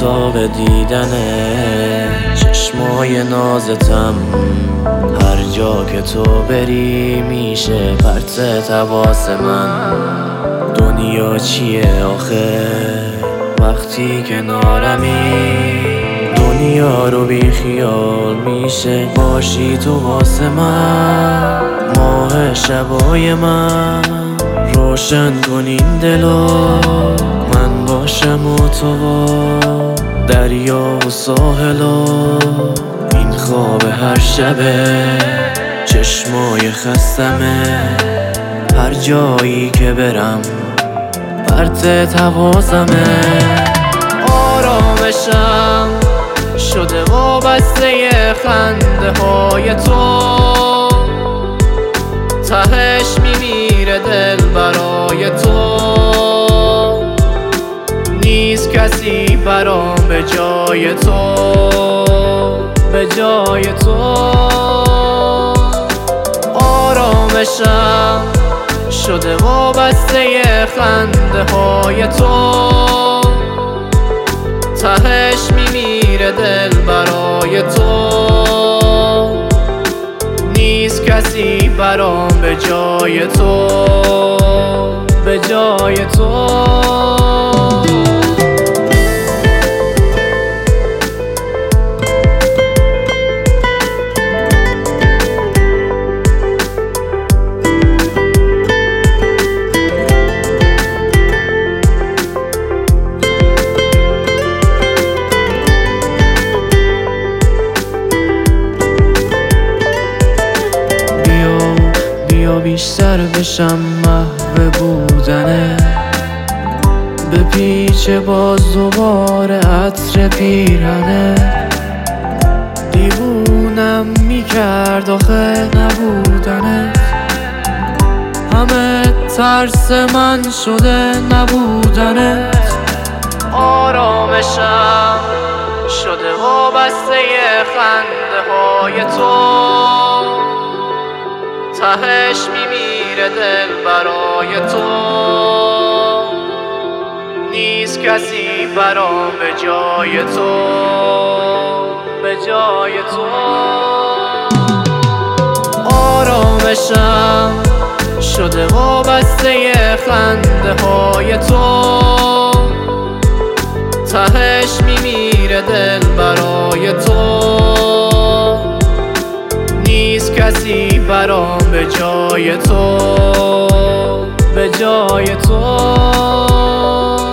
مشتاق دیدنه چشمای نازتم، هر جا که تو بری میشه پرت حواس من. دنیا چیه آخه وقتی کنارمی؟ دنیا رو بی خیال میشه باشی تو واسه من. ماه شبای من روشن کن این دلو، من باشم و تو دریا و ساحلو. این خواب هر شبه چشمای خستمه، هر جایی که برم پرت حواسمه. آرامشم شده وابسته خنده های تو، تهش میمیره دل برای تو. نیست کسی برام به جای تو، به جای تو. آرامشم شده وابسته خنده های تو، تهش میمیره دل برای تو. نیست کسی برام به جای تو، به جای تو. بیشتر بشم محو بودنه، به پیچ باز دوباره عطر پیرنه. دیوونم میکرد آخه نبودنت، همه ترس من شده نبودنت. آرامشم شده وابسته خنده های تو، تهش میمیره دل برای تو. نیست کسی برام به جای تو، به جای تو. آرامشم شده وابسته خنده های تو، تهش میمیره دل برای تو. نیست کسی برام به جای تو، به جای تو.